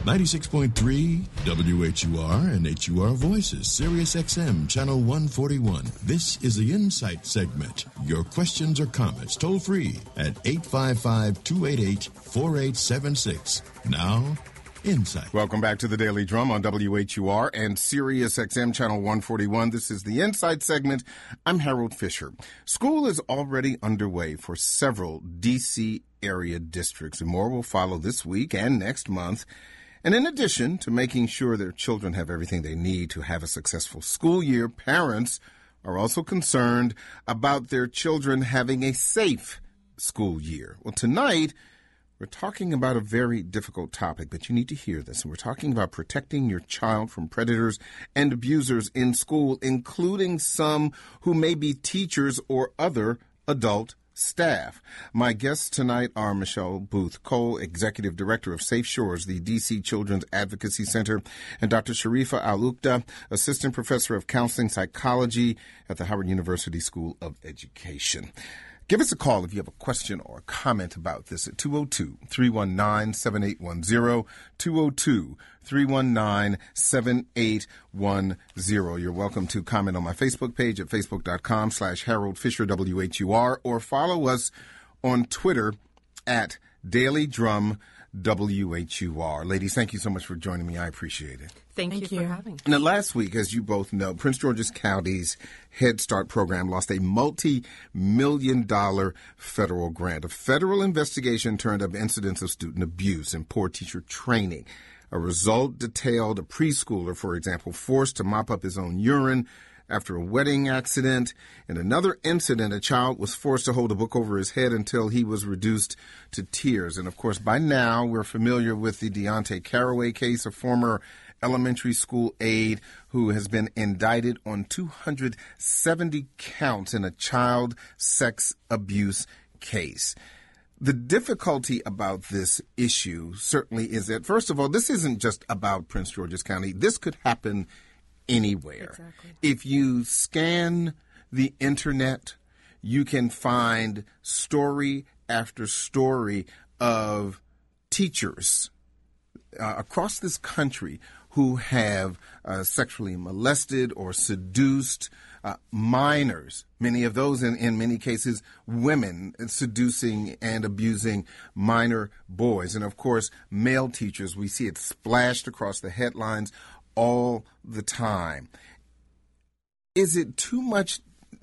96.3 WHUR and HUR Voices, Sirius XM, Channel 141. This is the Insight segment. Your questions or comments toll free at 855-288-4876. Now, Insight. Welcome back to the Daily Drum on WHUR and Sirius XM Channel 141. This is the Insight segment. I'm Harold Fisher. School is already underway for several D.C. area districts, and more will follow this week and next month. And in addition to making sure their children have everything they need to have a successful school year, parents are also concerned about their children having a safe school year. Well, tonight, we're talking about a very difficult topic, but you need to hear this. And we're talking about protecting your child from predators and abusers in school, including some who may be teachers or other adult staff. My guests tonight are Michelle Booth Cole, Executive Director of Safe Shores, the D.C. Children's Advocacy Center, and Dr. Sharifa Al-Uqda, Assistant Professor of Counseling Psychology at the Howard University School of Education. Give us a call if you have a question or a comment about this at 202-319-7810, 202-319-7810. You're welcome to comment on my Facebook page at facebook.com/Harold Fisher WHUR, or follow us on Twitter at Daily Drum WHUR. Ladies, thank you so much for joining me. I appreciate it. Thank you for having me. Now, last week, as you both know, Prince George's County's Head Start program lost a multi-million-dollar federal grant. A federal investigation turned up incidents of student abuse and poor teacher training. A result detailed a preschooler, for example, forced to mop up his own urine after a wedding accident. In another incident, a child was forced to hold a book over his head until he was reduced to tears. And, of course, by now, we're familiar with the Deontay Caraway case, a former elementary school aide who has been indicted on 270 counts in a child sex abuse case. The difficulty about this issue certainly is that, first of all, this isn't just about Prince George's County. This could happen anywhere. Exactly. If you scan the internet, you can find story after story of teachers across this country who have sexually molested or seduced minors, many of those in many cases women, seducing and abusing minor boys. And, of course, male teachers, we see it splashed across the headlines all the time. Is it too much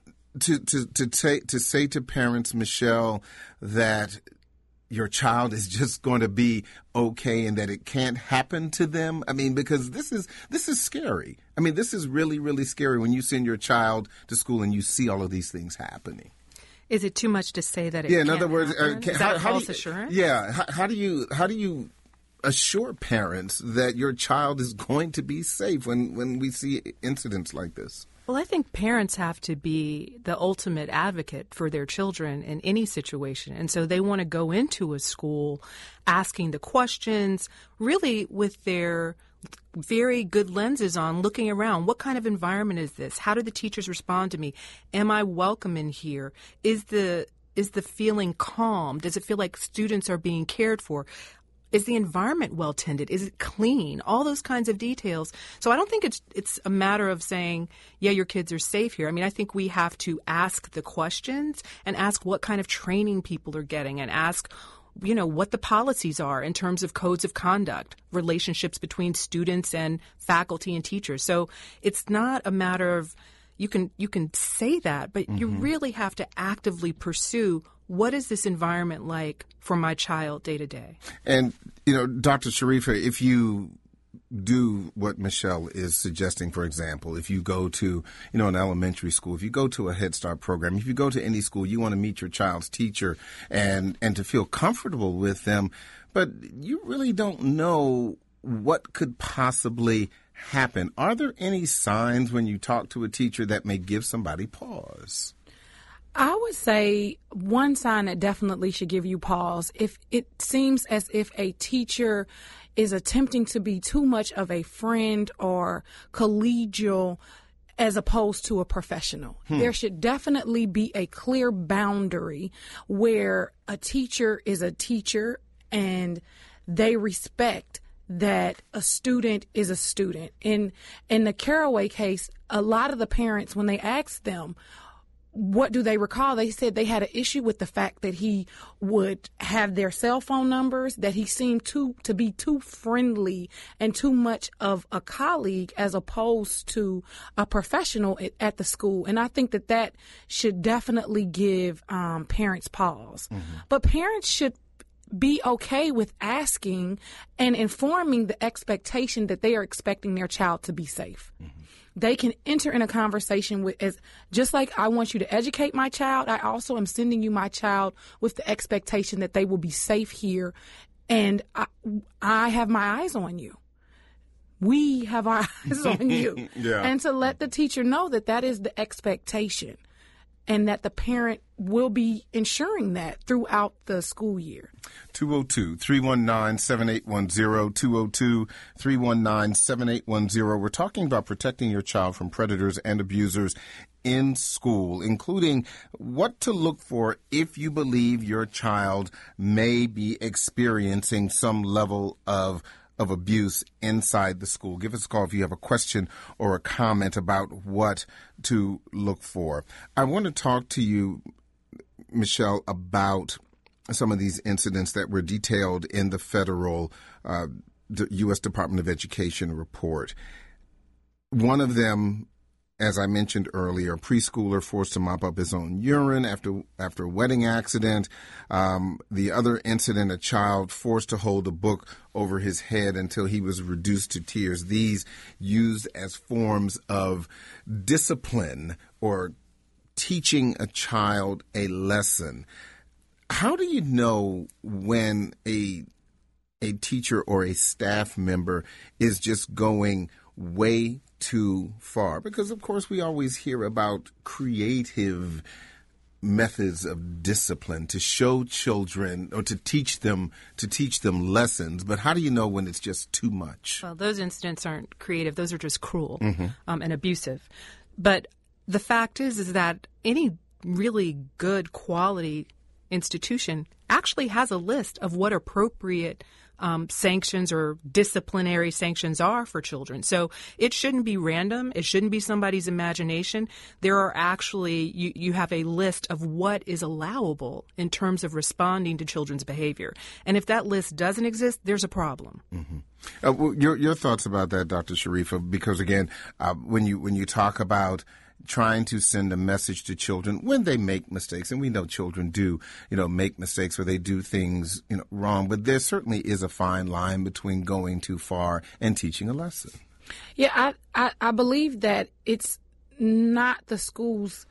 to say to parents, Michelle, that your child is just going to be okay and that it can't happen to them? I mean, because this is scary. I mean, this is really, really scary when you send your child to school and you see all of these things happening. Is it too much to say that it in can't other words, happen? Is that false assurance? Yeah. How do you assure parents that your child is going to be safe when we see incidents like this? Well, I think parents have to be the ultimate advocate for their children in any situation. And so they want to go into a school asking the questions, really with their very good lenses on, looking around. What kind of environment is this? How do the teachers respond to me? Am I welcome in here? Is the feeling calm? Does it feel like students are being cared for? Is the environment well tended? Is it clean? All those kinds of details. So I don't think it's a matter of saying, yeah, your kids are safe here. I mean, I think we have to ask the questions and ask what kind of training people are getting and ask, what the policies are in terms of codes of conduct, relationships between students and faculty and teachers. So it's not a matter of you can say that, but you really have to actively pursue what is this environment like for my child day to day? And, Dr. Sharifa, if you do what Michelle is suggesting, for example, if you go to, an elementary school, if you go to a Head Start program, if you go to any school, you want to meet your child's teacher and to feel comfortable with them, but you really don't know what could possibly happen. Are there any signs when you talk to a teacher that may give somebody pause? I would say one sign that definitely should give you pause, if it seems as if a teacher is attempting to be too much of a friend or collegial as opposed to a professional. There should definitely be a clear boundary where a teacher is a teacher and they respect that a student is a student. In the Caraway case, a lot of the parents, when they asked them, what do they recall? They said they had an issue with the fact that he would have their cell phone numbers, that he seemed to be too friendly and too much of a colleague as opposed to a professional at the school. And I think that should definitely give parents pause. Mm-hmm. But parents should be okay with asking and informing the expectation that they are expecting their child to be safe. Mm-hmm. They can enter in a conversation just like I want you to educate my child, I also am sending you my child with the expectation that they will be safe here, and I have my eyes on you. We have our eyes on you. Yeah. And to let the teacher know that is the expectation, and that the parent will be ensuring that throughout the school year. 202-319-7810, 202-319-7810. We're talking about protecting your child from predators and abusers in school, including what to look for if you believe your child may be experiencing some level of abuse inside the school. Give us a call if you have a question or a comment about what to look for. I want to talk to you, Michelle, about some of these incidents that were detailed in the federal the U.S. Department of Education report. One of them, as I mentioned earlier, a preschooler forced to mop up his own urine after a wedding accident. The other incident, a child forced to hold a book over his head until he was reduced to tears. These used as forms of discipline or teaching a child a lesson. How do you know when a teacher or a staff member is just going way too far? Because, of course, we always hear about creative methods of discipline to show children or to teach them lessons. But how do you know when it's just too much? Well, those incidents aren't creative. Those are just cruel and abusive. But the fact is that any really good quality institution actually has a list of what appropriate sanctions or disciplinary sanctions are for children. So it shouldn't be random. It shouldn't be somebody's imagination. There are actually, you have a list of what is allowable in terms of responding to children's behavior. And if that list doesn't exist, there's a problem. Mm-hmm. Well, your thoughts about that, Dr. Sharifa, because again, when you talk about trying to send a message to children when they make mistakes, and we know children do, make mistakes or they do things, wrong, but there certainly is a fine line between going too far and teaching a lesson. Yeah, I believe that it's not the school's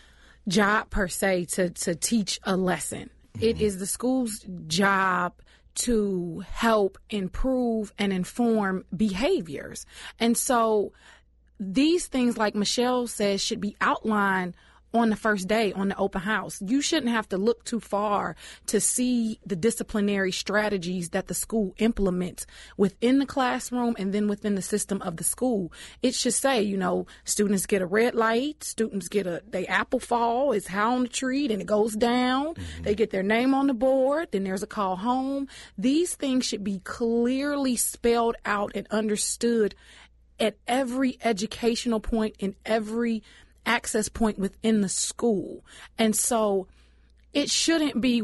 job per se to teach a lesson. Mm-hmm. It is the school's job to help improve and inform behaviors. And so these things, like Michelle says, should be outlined on the first day on the open house. You shouldn't have to look too far to see the disciplinary strategies that the school implements within the classroom and then within the system of the school. It should say, students get a red light, students get they apple fall, it's high on the tree, then it goes down, they get their name on the board, then there's a call home. These things should be clearly spelled out and understood at every educational point, in every access point within the school. And so it shouldn't be,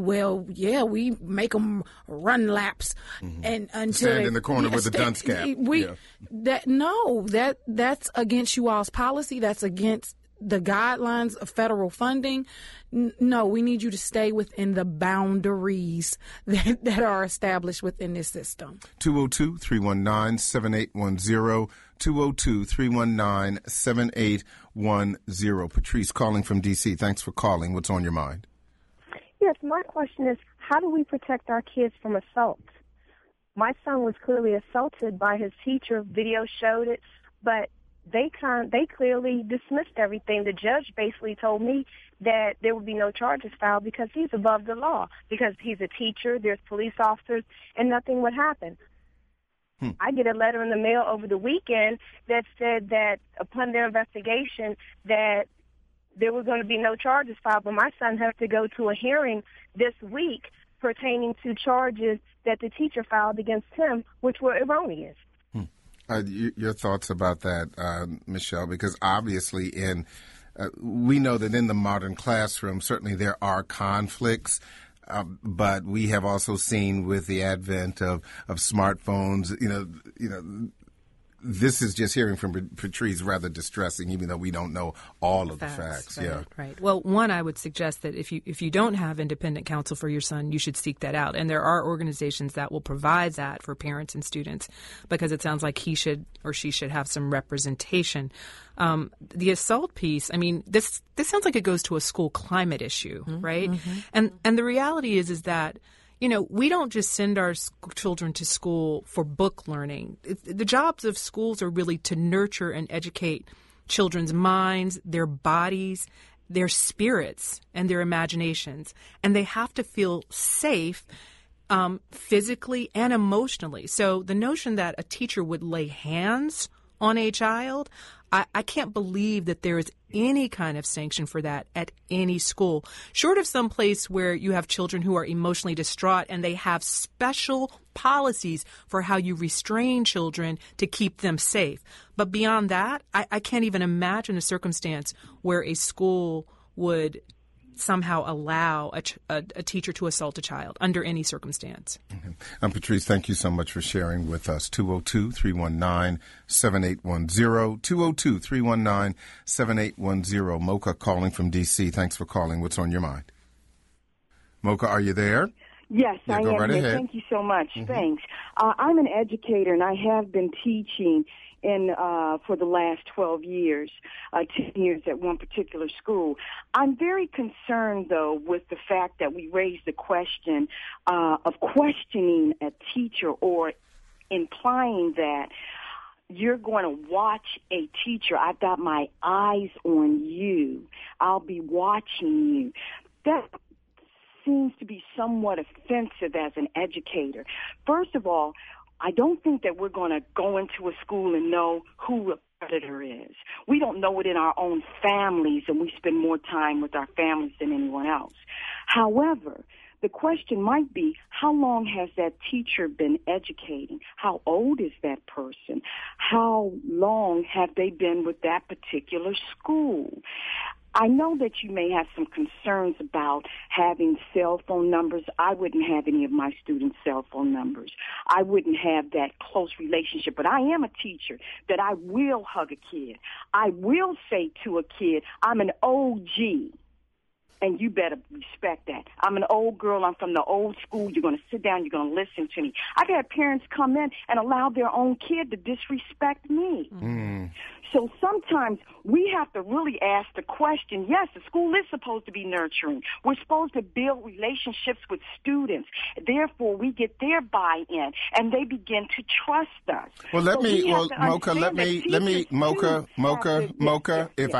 we make them run laps and until stand in the corner with a dunce cap. That's against you all's policy. That's against the guidelines of federal funding. No, we need you to stay within the boundaries that are established within this system. 202-319-7810, 202-319-7810. Patrice calling from D.C. Thanks for calling. What's on your mind? Yes, my question is, how do we protect our kids from assault? My son was clearly assaulted by his teacher. Video showed it, but they clearly dismissed everything. The judge basically told me that there would be no charges filed because he's above the law, because he's a teacher, there's police officers, and nothing would happen. I get a letter in the mail over the weekend that said that upon their investigation that there were going to be no charges filed, but my son has to go to a hearing this week pertaining to charges that the teacher filed against him, which were erroneous. Your thoughts about that, Michelle? Because obviously we know that in the modern classroom, certainly there are conflicts, but we have also seen with the advent of smartphones, this is just hearing from Patrice rather distressing, even though we don't know all of the facts. Right, yeah. Right. Well, one, I would suggest that if you don't have independent counsel for your son, you should seek that out. And there are organizations that will provide that for parents and students, because it sounds like he should or she should have some representation. The assault piece, I mean, this sounds like it goes to a school climate issue, right? Mm-hmm. And the reality is that, we don't just send our children to school for book learning. The jobs of schools are really to nurture and educate children's minds, their bodies, their spirits, and their imaginations. And they have to feel safe physically and emotionally. So the notion that a teacher would lay hands on a child, I can't believe that there is any kind of sanction for that at any school, short of some place where you have children who are emotionally distraught and they have special policies for how you restrain children to keep them safe. But beyond that, I can't even imagine a circumstance where a school would somehow allow a teacher to assault a child under any circumstance. Mm-hmm. Patrice, thank you so much for sharing with us. 202-319-7810. 202-319-7810. Mocha calling from D.C. Thanks for calling. What's on your mind? Mocha, are you there? Yes, yeah, I go am right here. ahead. Thank you so much. Mm-hmm. Thanks. I'm an educator, and I have been teaching for the last 12 years, 10 years at one particular school. I'm very concerned, though, with the fact that we raised the question of questioning a teacher or implying that you're going to watch a teacher. I've got my eyes on you. I'll be watching you. That seems to be somewhat offensive as an educator. First of all, I don't think that we're going to go into a school and know who a predator is. We don't know it in our own families, and we spend more time with our families than anyone else. However, the question might be, how long has that teacher been educating? How old is that person? How long have they been with that particular school? I know that you may have some concerns about having cell phone numbers. I wouldn't have any of my students' cell phone numbers. I wouldn't have that close relationship. But I am a teacher that I will hug a kid. I will say to a kid, I'm an OG. And you better respect that. I'm an old girl. I'm from the old school. You're going to sit down. You're going to listen to me. I've had parents come in and allow their own kid to disrespect me. Mm. So sometimes we have to really ask the question, yes, the school is supposed to be nurturing. We're supposed to build relationships with students. Therefore, we get their buy-in, and they begin to trust us. Well, Mocha, if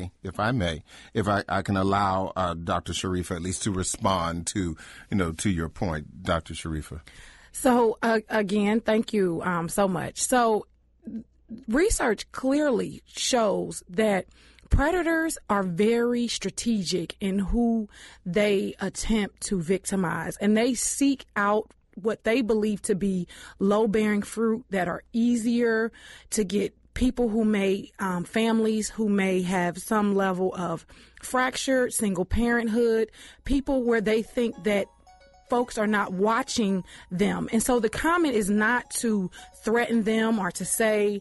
I can allow Dr. Sharifa at least to respond to your point, Dr. Sharifa. So, again, thank you so much. So, research clearly shows that predators are very strategic in who they attempt to victimize, and they seek out what they believe to be low-bearing fruit that are easier to get people who may, families who may have some level of fractured single parenthood, people where they think that folks are not watching them. And so the comment is not to threaten them or to say,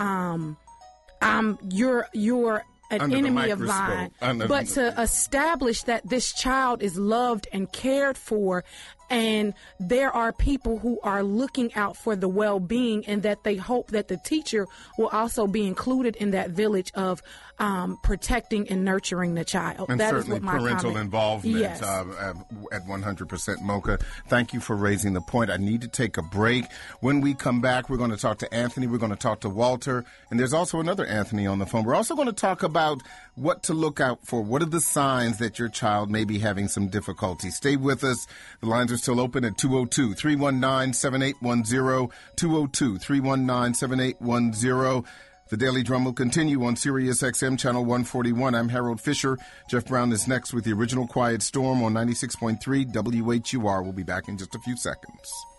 you're an enemy of mine, but to establish that this child is loved and cared for, and there are people who are looking out for the well-being, and that they hope that the teacher will also be included in that village of protecting and nurturing the child. And that certainly is what my parental comment. involvement Yes. At 100%. Mocha, thank you for raising the point. I need to take a break. When we come back, we're going to talk to Anthony. We're going to talk to Walter. And there's also another Anthony on the phone. We're also going to talk about what to look out for. What are the signs that your child may be having some difficulty? Stay with us. The lines are still open at 202-319-7810, 202-319-7810. The Daily Drum will continue on Sirius XM Channel 141. I'm Harold Fisher. Jeff Brown is next with the original Quiet Storm on 96.3 WHUR. We'll be back in just a few seconds.